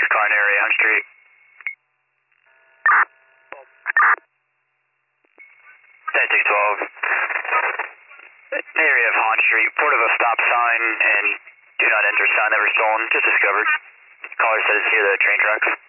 6 car in area, Hunt Street. Ten 612. Area of Hunt Street, port of a stop sign and do not enter sign never stolen, just discovered. Caller said it's near the train tracks.